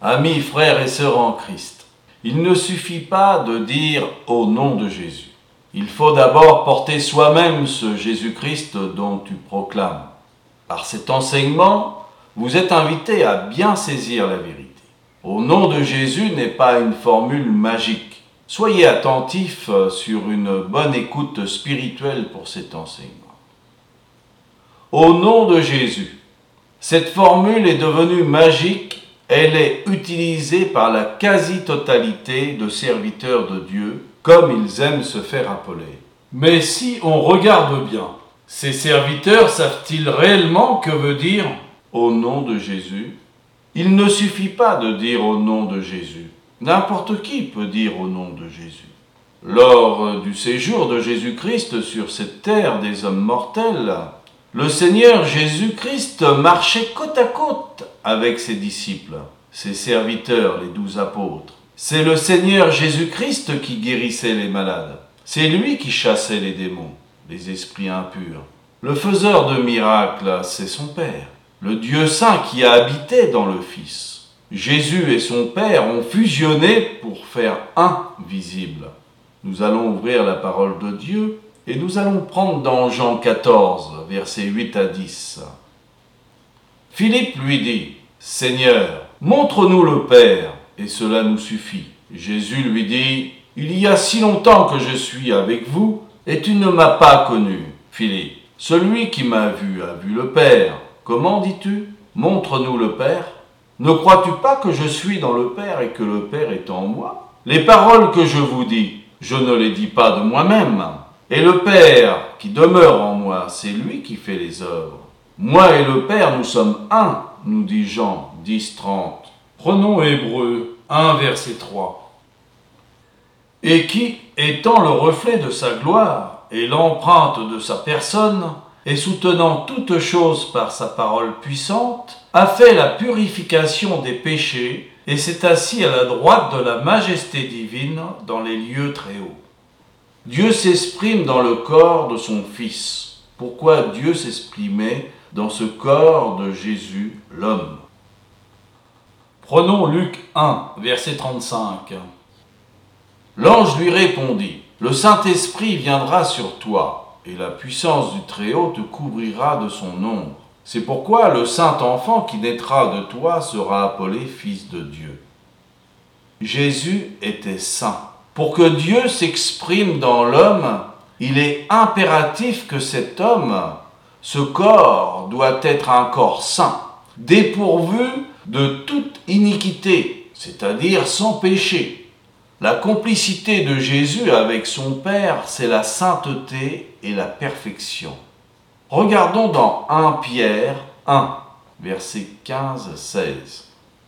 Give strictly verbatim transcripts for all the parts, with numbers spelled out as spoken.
Amis, frères et sœurs en Christ, il ne suffit pas de dire « au nom de Jésus ». Il faut d'abord porter soi-même ce Jésus-Christ dont tu proclames. Par cet enseignement, vous êtes invités à bien saisir la vérité. Au nom de Jésus n'est pas une formule magique. Soyez attentifs sur une bonne écoute spirituelle pour cet enseignement. Au nom de Jésus, cette formule est devenue magique. Elle est utilisée par la quasi-totalité de serviteurs de Dieu, comme ils aiment se faire appeler. Mais si on regarde bien, ces serviteurs savent-ils réellement que veut dire « au nom de Jésus » ? Il ne suffit pas de dire « au nom de Jésus ». N'importe qui peut dire « au nom de Jésus ». Lors du séjour de Jésus-Christ sur cette terre des hommes mortels, le Seigneur Jésus-Christ marchait côte à côte avec ses disciples, ses serviteurs, les douze apôtres. C'est le Seigneur Jésus-Christ qui guérissait les malades. C'est lui qui chassait les démons, les esprits impurs. Le faiseur de miracles, c'est son Père, le Dieu saint qui a habité dans le Fils. Jésus et son Père ont fusionné pour faire un visible. Nous allons ouvrir la parole de Dieu et nous allons prendre dans Jean quatorze, versets huit à dix. Philippe lui dit, « Seigneur, montre-nous le Père, et cela nous suffit. » Jésus lui dit, « Il y a si longtemps que je suis avec vous, et tu ne m'as pas connu, Philippe. Celui qui m'a vu a vu le Père. Comment dis-tu? Montre-nous le Père. Ne crois-tu pas que je suis dans le Père et que le Père est en moi? Les paroles que je vous dis, je ne les dis pas de moi-même. Et le Père qui demeure en moi, c'est lui qui fait les œuvres. Moi et le Père, nous sommes un, nous dit Jean dix, trente. Prenons Hébreux un, verset trois. Et qui, étant le reflet de sa gloire et l'empreinte de sa personne, et soutenant toutes choses par sa parole puissante, a fait la purification des péchés et s'est assis à la droite de la majesté divine dans les lieux très hauts. Dieu s'exprime dans le corps de son Fils. Pourquoi Dieu s'exprimait dans ce corps de Jésus, l'homme? Prenons Luc un, verset trente-cinq. L'ange lui répondit, « Le Saint-Esprit viendra sur toi, et la puissance du Très-Haut te couvrira de son ombre. C'est pourquoi le saint enfant qui naîtra de toi sera appelé Fils de Dieu. » Jésus était saint. Pour que Dieu s'exprime dans l'homme, il est impératif que cet homme, ce corps, doit être un corps saint, dépourvu de toute iniquité, c'est-à-dire sans péché. La complicité de Jésus avec son Père, c'est la sainteté et la perfection. Regardons dans premier Pierre un, versets quinze à seize.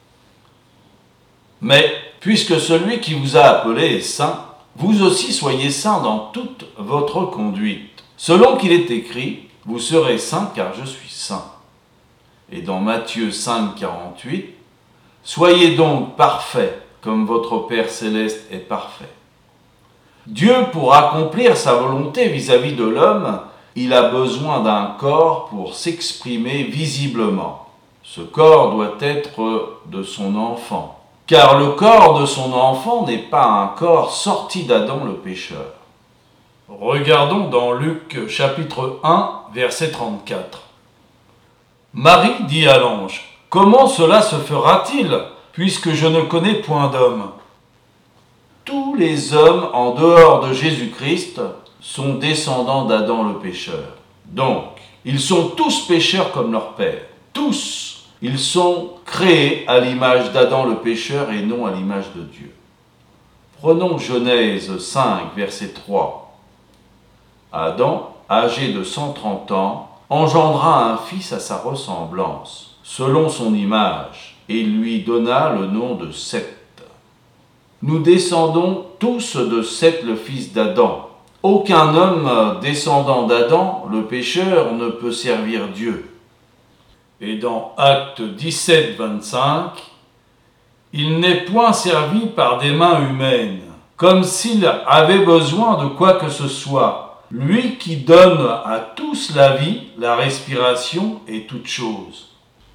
Mais, puisque celui qui vous a appelé est saint, vous aussi soyez saints dans toute votre conduite. Selon qu'il est écrit, vous serez saints car je suis saint. Et dans Matthieu cinq, quarante-huit, soyez donc parfaits comme votre Père céleste est parfait. Dieu, pour accomplir sa volonté vis-à-vis de l'homme, il a besoin d'un corps pour s'exprimer visiblement. Ce corps doit être de son enfant. Car le corps de son enfant n'est pas un corps sorti d'Adam le pécheur. Regardons dans Luc chapitre un, verset trente-quatre. Marie dit à l'ange, « Comment cela se fera-t-il, puisque je ne connais point d'homme ?» Tous les hommes en dehors de Jésus-Christ sont descendants d'Adam le pécheur. Donc, ils sont tous pécheurs comme leur père. Tous. Ils sont créés à l'image d'Adam le pécheur et non à l'image de Dieu. Prenons Genèse cinq, verset trois. Adam, âgé de cent trente ans, engendra un fils à sa ressemblance, selon son image, et lui donna le nom de Seth. Nous descendons tous de Seth, le fils d'Adam. Aucun homme descendant d'Adam, le pécheur, ne peut servir Dieu. Et dans Actes dix-sept, vingt-cinq, « Il n'est point servi par des mains humaines, comme s'il avait besoin de quoi que ce soit, lui qui donne à tous la vie, la respiration et toutes choses. »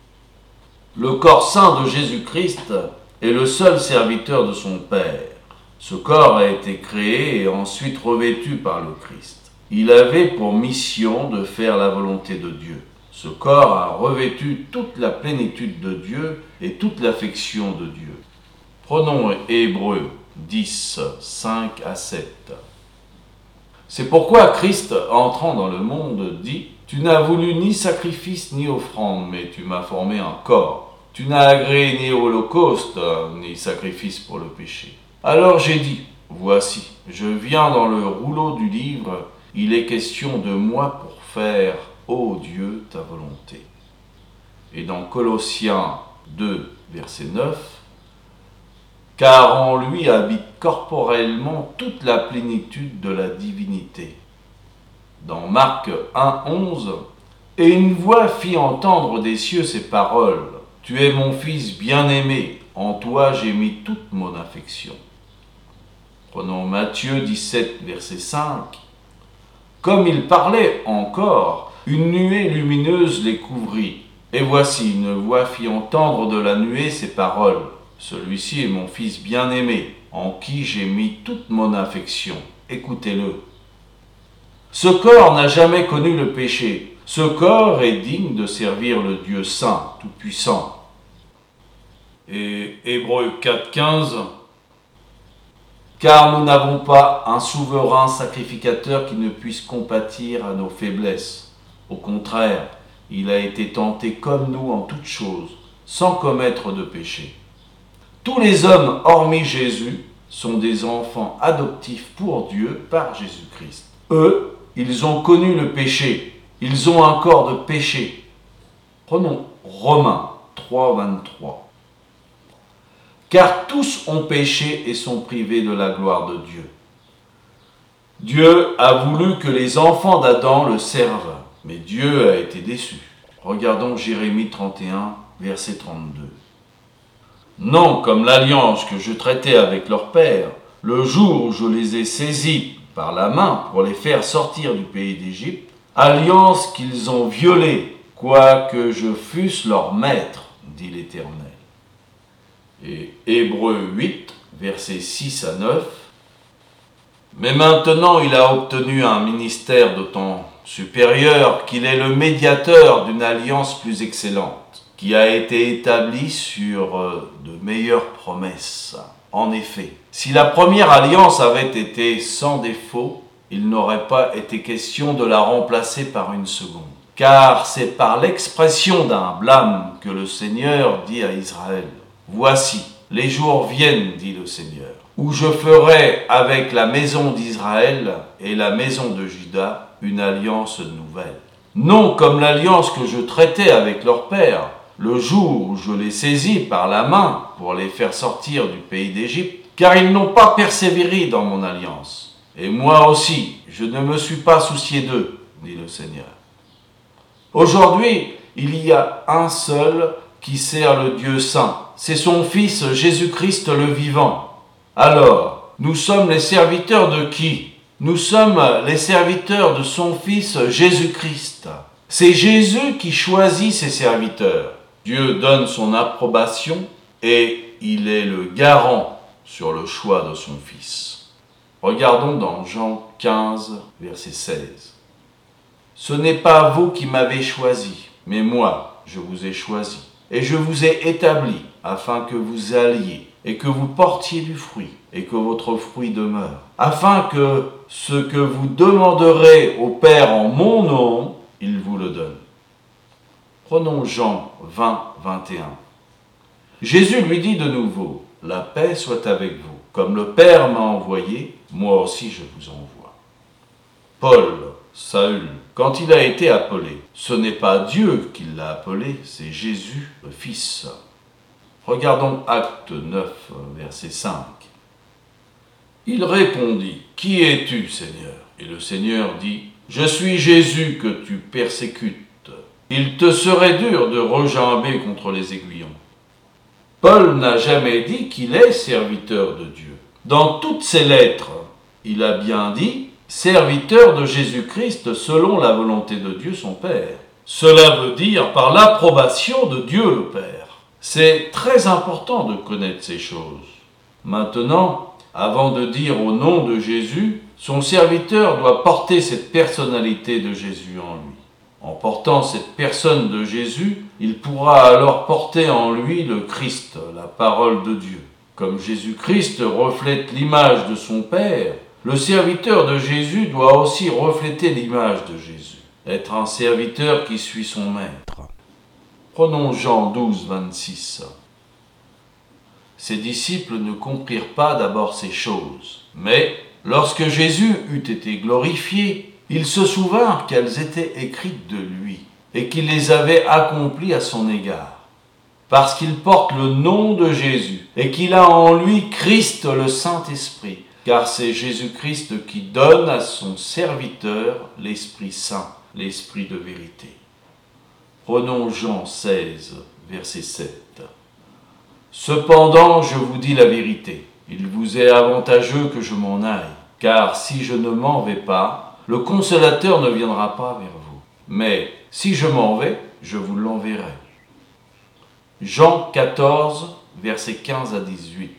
Le corps saint de Jésus-Christ est le seul serviteur de son Père. Ce corps a été créé et ensuite revêtu par le Christ. Il avait pour mission de faire la volonté de Dieu. Ce corps a revêtu toute la plénitude de Dieu et toute l'affection de Dieu. Prenons Hébreux dix, cinq à sept. C'est pourquoi Christ, entrant dans le monde, dit « Tu n'as voulu ni sacrifice ni offrande, mais tu m'as formé un corps. Tu n'as agréé ni holocauste, ni sacrifice pour le péché. Alors j'ai dit, voici, je viens dans le rouleau du livre, il est question de moi pour faire, ô Dieu, ta volonté. » Et dans Colossiens deux, verset neuf, « Car en lui habite corporellement toute la plénitude de la divinité. » Dans Marc un, onze, « Et une voix fit entendre des cieux ces paroles, « Tu es mon fils bien-aimé, en toi j'ai mis toute mon affection. » Prenons Matthieu dix-sept, verset cinq. « Comme il parlait encore, une nuée lumineuse les couvrit. Et voici, une voix fit entendre de la nuée ces paroles. Celui-ci est mon fils bien-aimé, en qui j'ai mis toute mon affection. Écoutez-le. » Ce corps n'a jamais connu le péché. Ce corps est digne de servir le Dieu saint, tout-puissant. Et Hébreux quatre, quinze. Car nous n'avons pas un souverain sacrificateur qui ne puisse compatir à nos faiblesses. Au contraire, il a été tenté comme nous en toutes choses, sans commettre de péché. Tous les hommes, hormis Jésus, sont des enfants adoptifs pour Dieu par Jésus-Christ. Eux, ils ont connu le péché, ils ont un corps de péché. Prenons Romains trois, vingt-trois. Car tous ont péché et sont privés de la gloire de Dieu. Dieu a voulu que les enfants d'Adam le servent, mais Dieu a été déçu. Regardons Jérémie trente et un, verset trente-deux. Non, comme l'alliance que je traitais avec leur père, le jour où je les ai saisis par la main pour les faire sortir du pays d'Égypte, alliance qu'ils ont violée, quoique je fusse leur maître, dit l'Éternel. Et Hébreux huit, versets six à neuf. Mais maintenant il a obtenu un ministère d'autant supérieur qu'il est le médiateur d'une alliance plus excellente, qui a été établie sur de meilleures promesses. En effet, si la première alliance avait été sans défaut, il n'aurait pas été question de la remplacer par une seconde. Car c'est par l'expression d'un blâme que le Seigneur dit à Israël, « Voici, les jours viennent, dit le Seigneur, où je ferai avec la maison d'Israël et la maison de Juda une alliance nouvelle. Non comme l'alliance que je traitais avec leur père, le jour où je les saisis par la main pour les faire sortir du pays d'Égypte, car ils n'ont pas persévéré dans mon alliance. Et moi aussi, je ne me suis pas soucié d'eux, dit le Seigneur. Aujourd'hui, il y a un seul qui sert le Dieu saint. C'est son Fils Jésus-Christ le vivant. Alors, nous sommes les serviteurs de qui? Nous sommes les serviteurs de son Fils Jésus-Christ. C'est Jésus qui choisit ses serviteurs. Dieu donne son approbation et il est le garant sur le choix de son Fils. Regardons dans Jean quinze, verset seize. « Ce n'est pas vous qui m'avez choisi, mais moi, je vous ai choisi. Et je vous ai établi afin que vous alliez et que vous portiez du fruit et que votre fruit demeure, afin que ce que vous demanderez au Père en mon nom, il vous le donne. » Prenons Jean vingt, vingt et un. Jésus lui dit de nouveau, « La paix soit avec vous. Comme le Père m'a envoyé, moi aussi je vous envoie. » Paul, Saül, quand il a été appelé, ce n'est pas Dieu qui l'a appelé, c'est Jésus, le Fils. Regardons Acte neuf, verset cinq. Il répondit, « Qui es-tu, Seigneur ?» Et le Seigneur dit, « Je suis Jésus que tu persécutes. Il te serait dur de regimber contre les aiguillons. » Paul n'a jamais dit qu'il est serviteur de Dieu. Dans toutes ses lettres, il a bien dit « serviteur de Jésus-Christ selon la volonté de Dieu son Père ». Cela veut dire par l'approbation de Dieu le Père. C'est très important de connaître ces choses. Maintenant, avant de dire au nom de Jésus, son serviteur doit porter cette personnalité de Jésus en lui. En portant cette personne de Jésus, il pourra alors porter en lui le Christ, la parole de Dieu. Comme Jésus-Christ reflète l'image de son Père, le serviteur de Jésus doit aussi refléter l'image de Jésus, être un serviteur qui suit son maître. Prenons Jean douze, vingt-six. Ses disciples ne comprirent pas d'abord ces choses, mais lorsque Jésus eut été glorifié, ils se souvinrent qu'elles étaient écrites de lui et qu'il les avait accomplies à son égard. Parce qu'il porte le nom de Jésus et qu'il a en lui Christ le Saint-Esprit, car c'est Jésus-Christ qui donne à son serviteur l'Esprit Saint, l'Esprit de vérité. Prenons Jean seize, verset sept. Cependant, je vous dis la vérité, il vous est avantageux que je m'en aille, car si je ne m'en vais pas, le Consolateur ne viendra pas vers vous. Mais si je m'en vais, je vous l'enverrai. Jean quatorze, versets quinze à dix-huit.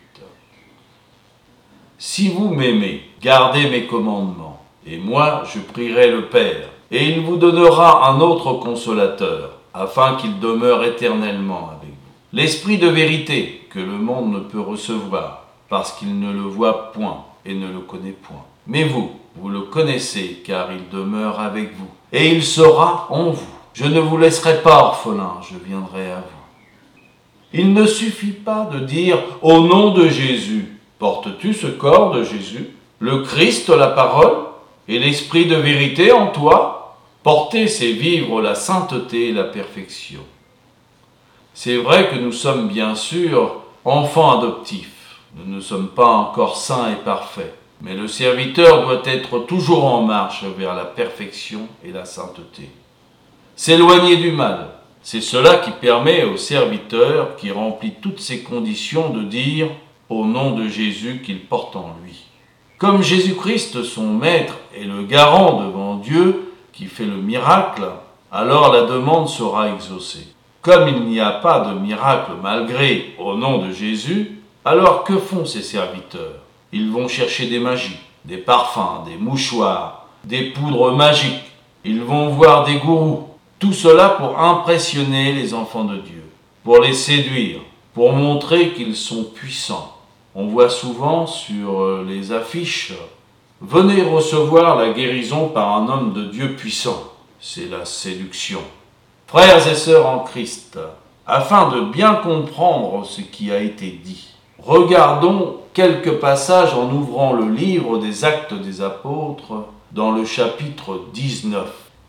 Si vous m'aimez, gardez mes commandements, et moi je prierai le Père, et il vous donnera un autre consolateur, afin qu'il demeure éternellement avec vous. L'Esprit de vérité, que le monde ne peut recevoir, parce qu'il ne le voit point et ne le connaît point. Mais vous, vous le connaissez, car il demeure avec vous, et il sera en vous. Je ne vous laisserai pas orphelin, je viendrai à vous. Il ne suffit pas de dire « Au nom de Jésus ». Portes-tu ce corps de Jésus, le Christ, la parole, et l'Esprit de vérité en toi? Porter, c'est vivre la sainteté et la perfection. C'est vrai que nous sommes bien sûr enfants adoptifs. Nous ne sommes pas encore saints et parfaits. Mais le serviteur doit être toujours en marche vers la perfection et la sainteté. S'éloigner du mal. C'est cela qui permet au serviteur qui remplit toutes ces conditions de dire au nom de Jésus qu'il porte en lui. Comme Jésus-Christ, son maître, est le garant devant Dieu qui fait le miracle, alors la demande sera exaucée. Comme il n'y a pas de miracle malgré au nom de Jésus, alors que font ces serviteurs? Ils vont chercher des magies, des parfums, des mouchoirs, des poudres magiques. Ils vont voir des gourous. Tout cela pour impressionner les enfants de Dieu, pour les séduire, pour montrer qu'ils sont puissants. On voit souvent sur les affiches « Venez recevoir la guérison par un homme de Dieu puissant ». C'est la séduction. Frères et sœurs en Christ, afin de bien comprendre ce qui a été dit, regardons quelques passages en ouvrant le livre des Actes des Apôtres dans le chapitre dix-neuf.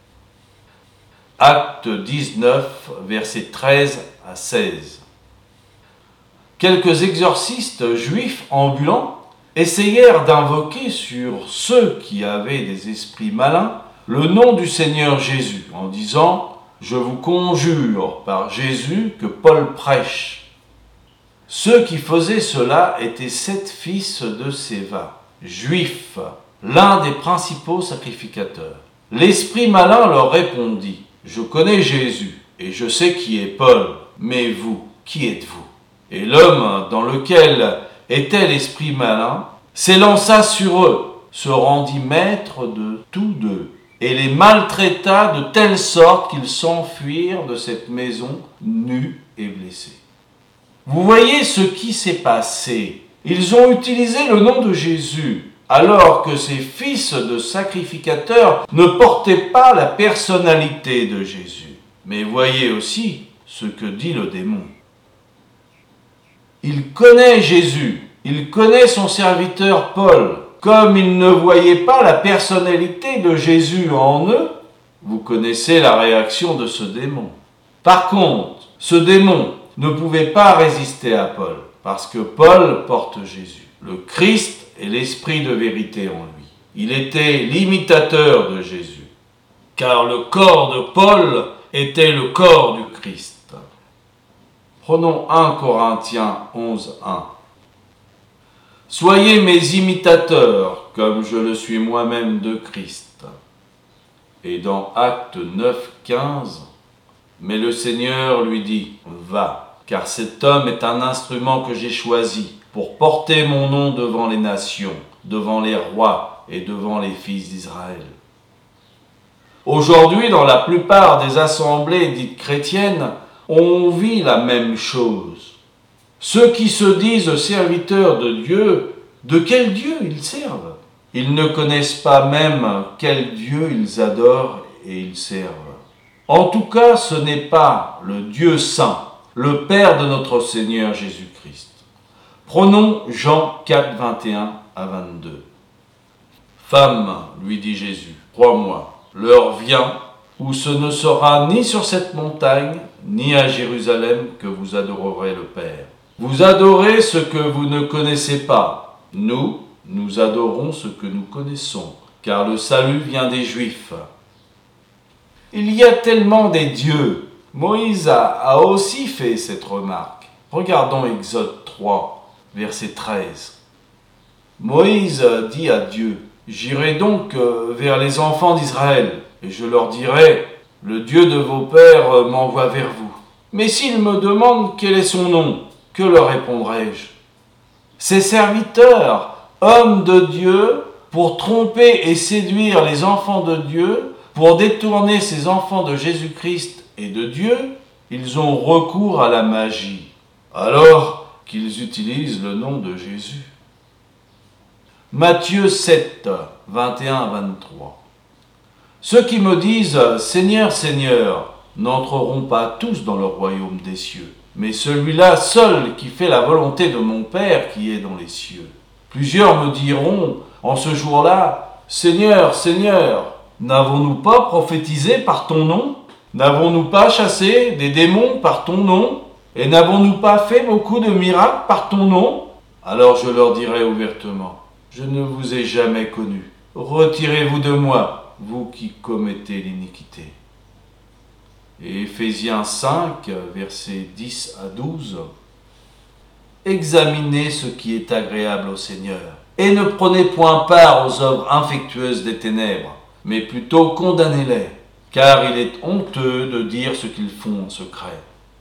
Acte dix-neuf, versets treize à seize. Quelques exorcistes juifs ambulants essayèrent d'invoquer sur ceux qui avaient des esprits malins le nom du Seigneur Jésus, en disant « Je vous conjure par Jésus que Paul prêche ». Ceux qui faisaient cela étaient sept fils de Séva, juifs, l'un des principaux sacrificateurs. L'esprit malin leur répondit « Je connais Jésus, et je sais qui est Paul, mais vous, qui êtes-vous » Et l'homme dans lequel était l'esprit malin s'élança sur eux, se rendit maître de tous deux, et les maltraita de telle sorte qu'ils s'enfuirent de cette maison nus et blessés. Vous voyez ce qui s'est passé. Ils ont utilisé le nom de Jésus, alors que ces fils de sacrificateurs ne portaient pas la personnalité de Jésus. Mais voyez aussi ce que dit le démon. Il connaît Jésus, il connaît son serviteur Paul. Comme il ne voyait pas la personnalité de Jésus en eux, vous connaissez la réaction de ce démon. Par contre, ce démon ne pouvait pas résister à Paul, parce que Paul porte Jésus, le Christ et l'Esprit de vérité en lui. Il était l'imitateur de Jésus, car le corps de Paul était le corps du Christ. Prenons premier Corinthiens onze, un. Soyez mes imitateurs, comme je le suis moi-même de Christ. Et dans Actes neuf, quinze, mais le Seigneur lui dit, va, car cet homme est un instrument que j'ai choisi pour porter mon nom devant les nations, devant les rois et devant les fils d'Israël. » Aujourd'hui, dans la plupart des assemblées dites chrétiennes, on vit la même chose. Ceux qui se disent serviteurs de Dieu, de quel Dieu ils servent? Ils ne connaissent pas même quel Dieu ils adorent et ils servent. En tout cas, ce n'est pas le Dieu saint, le Père de notre Seigneur Jésus-Christ. Prenons Jean quatre, vingt et un à vingt-deux. « Femme, lui dit Jésus, crois-moi, l'heure vient où ce ne sera ni sur cette montagne, ni à Jérusalem que vous adorerez le Père. Vous adorez ce que vous ne connaissez pas. Nous, nous adorons ce que nous connaissons, car le salut vient des Juifs. » Il y a tellement des dieux. Moïse a, a aussi fait cette remarque. Regardons Exode trois, verset treize. Moïse dit à Dieu, « J'irai donc vers les enfants d'Israël, et je leur dirai, le Dieu de vos pères m'envoie vers vous. Mais s'ils me demandent quel est son nom, que leur répondrai-je? Ces serviteurs, hommes de Dieu, pour tromper et séduire les enfants de Dieu, pour détourner ces enfants de Jésus-Christ et de Dieu, ils ont recours à la magie, alors qu'ils utilisent le nom de Jésus. » Matthieu sept, vingt et un à vingt-trois. « Ceux qui me disent « Seigneur, Seigneur » n'entreront pas tous dans le royaume des cieux, mais celui-là seul qui fait la volonté de mon Père qui est dans les cieux. Plusieurs me diront en ce jour-là, « Seigneur, Seigneur, n'avons-nous pas prophétisé par ton nom? N'avons-nous pas chassé des démons par ton nom? Et n'avons-nous pas fait beaucoup de miracles par ton nom? » Alors je leur dirai ouvertement, « Je ne vous ai jamais connus. Retirez-vous de moi, vous qui commettez l'iniquité. » Et Éphésiens cinq, versets dix à douze. « Examinez ce qui est agréable au Seigneur, et ne prenez point part aux œuvres infectueuses des ténèbres, mais plutôt condamnez-les, car il est honteux de dire ce qu'ils font en secret. »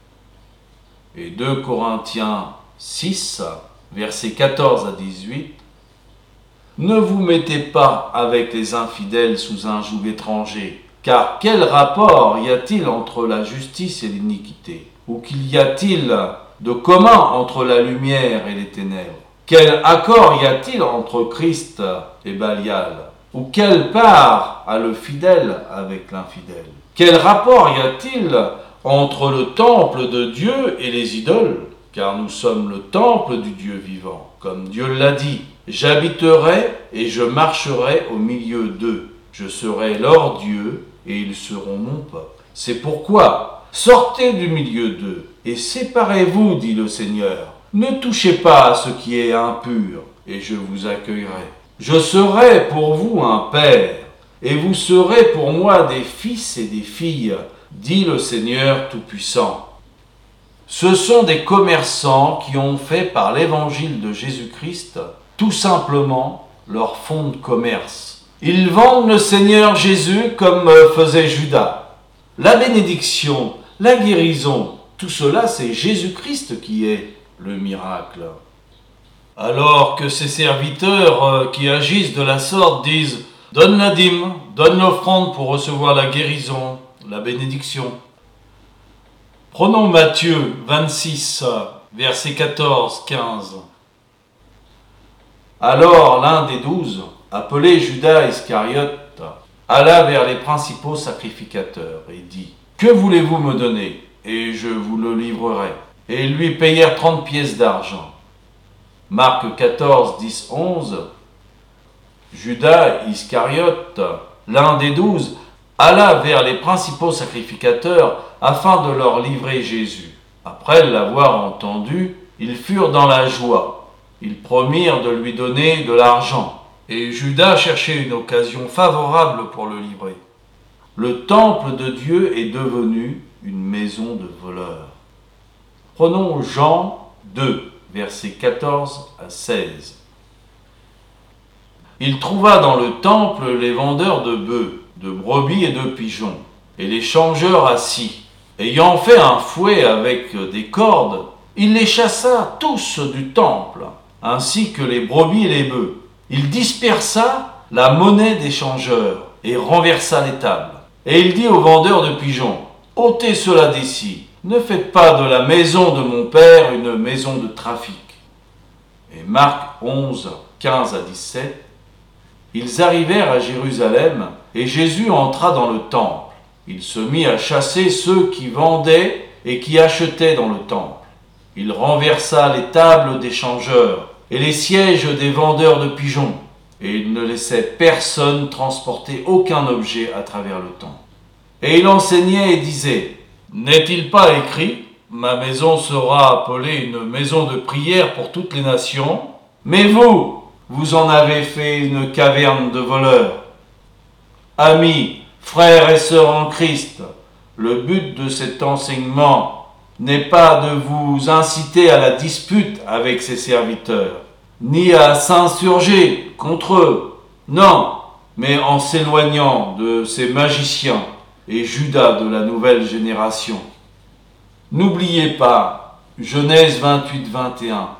Et deux Corinthiens six, versets quatorze à dix-huit. « Ne vous mettez pas avec les infidèles sous un joug étranger, car quel rapport y a-t-il entre la justice et l'iniquité? Ou qu'il y a-t-il de commun entre la lumière et les ténèbres? Quel accord y a-t-il entre Christ et Balial? Ou quelle part a le fidèle avec l'infidèle? Quel rapport y a-t-il entre le temple de Dieu et les idoles? Car nous sommes le temple du Dieu vivant. Comme Dieu l'a dit, « J'habiterai et je marcherai au milieu d'eux. Je serai leur Dieu et ils seront mon peuple. C'est pourquoi, sortez du milieu d'eux et séparez-vous, dit le Seigneur. Ne touchez pas à ce qui est impur et je vous accueillerai. Je serai pour vous un père, et vous serez pour moi des fils et des filles, dit le Seigneur Tout-Puissant. » Ce sont des commerçants qui ont fait par l'évangile de Jésus-Christ tout simplement leur fonds de commerce. Ils vendent le Seigneur Jésus comme faisait Judas. La bénédiction, la guérison, tout cela c'est Jésus-Christ qui est le miracle. Alors que ces serviteurs qui agissent de la sorte disent « Donne la dîme, donne l'offrande pour recevoir la guérison, la bénédiction. » Prenons Matthieu vingt-six, versets quatorze à quinze. Alors l'un des douze, appelé Judas Iscariote, alla vers les principaux sacrificateurs et dit « Que voulez-vous me donner, et je vous le livrerai. » Et ils lui payèrent trente pièces d'argent. Marc quatorze, dix, onze. Judas Iscariote, l'un des douze, alla vers les principaux sacrificateurs afin de leur livrer Jésus. Après l'avoir entendu, ils furent dans la joie. Ils promirent de lui donner de l'argent. Et Judas cherchait une occasion favorable pour le livrer. Le temple de Dieu est devenu une maison de voleurs. Prenons Jean deux, versets quatorze à seize. Il trouva dans le temple les vendeurs de bœufs, de brebis et de pigeons, et les changeurs assis, Ayant fait un fouet avec des cordes, il les chassa tous du temple, ainsi que les brebis et les bœufs. Il dispersa la monnaie des changeurs et renversa les tables. Et il dit aux vendeurs de pigeons, « ôtez cela d'ici, ne faites pas de la maison de mon père une maison de trafic. » Et Marc onze, quinze à dix-sept, ils arrivèrent à Jérusalem et Jésus entra dans le temple. Il se mit à chasser ceux qui vendaient et qui achetaient dans le temple. Il renversa les tables des changeurs et les sièges des vendeurs de pigeons, et il ne laissait personne transporter aucun objet à travers le temple. Et il enseignait et disait, « N'est-il pas écrit, ma maison sera appelée une maison de prière pour toutes les nations, mais vous, vous en avez fait une caverne de voleurs. » Amis, frères et sœurs en Christ, le but de cet enseignement n'est pas de vous inciter à la dispute avec ses serviteurs, ni à s'insurger contre eux, non, mais en s'éloignant de ces magiciens et Judas de la nouvelle génération. N'oubliez pas, Genèse vingt-huit, vingt et un.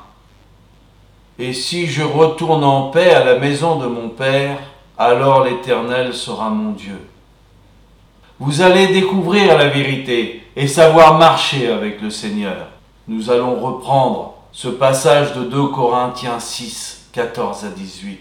Et si je retourne en paix à la maison de mon Père, alors l'Éternel sera mon Dieu. Vous allez découvrir la vérité et savoir marcher avec le Seigneur. Nous allons reprendre ce passage de deux Corinthiens six, quatorze à dix-huit.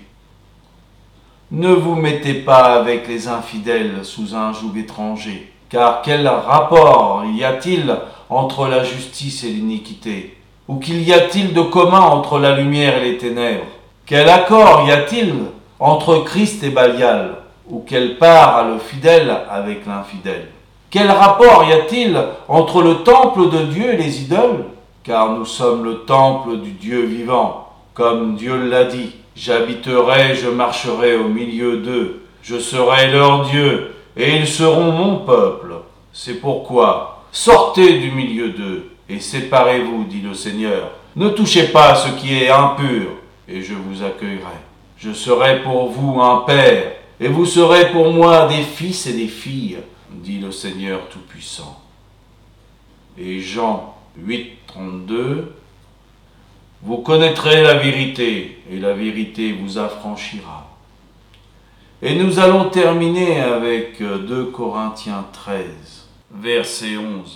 Ne vous mettez pas avec les infidèles sous un joug étranger, car quel rapport y a-t-il entre la justice et l'iniquité? Ou qu'il y a-t-il de commun entre la lumière et les ténèbres? Quel accord y a-t-il entre Christ et Balial? Ou quelle part a le fidèle avec l'infidèle? Quel rapport y a-t-il entre le temple de Dieu et les idoles? Car nous sommes le temple du Dieu vivant, comme Dieu l'a dit. J'habiterai, je marcherai au milieu d'eux, je serai leur Dieu, et ils seront mon peuple. C'est pourquoi, sortez du milieu d'eux, et séparez-vous, dit le Seigneur. Ne touchez pas à ce qui est impur, et je vous accueillerai. Je serai pour vous un père, et vous serez pour moi des fils et des filles, dit le Seigneur Tout-Puissant. Et Jean huit, trente-deux, vous connaîtrez la vérité, et la vérité vous affranchira. Et nous allons terminer avec deux Corinthiens treize, verset onze.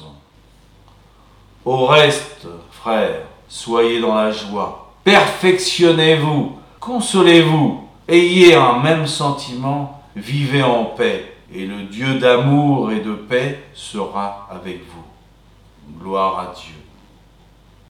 Au reste, frères, soyez dans la joie, perfectionnez-vous, consolez-vous, ayez un même sentiment, vivez en paix, et le Dieu d'amour et de paix sera avec vous. Gloire à Dieu.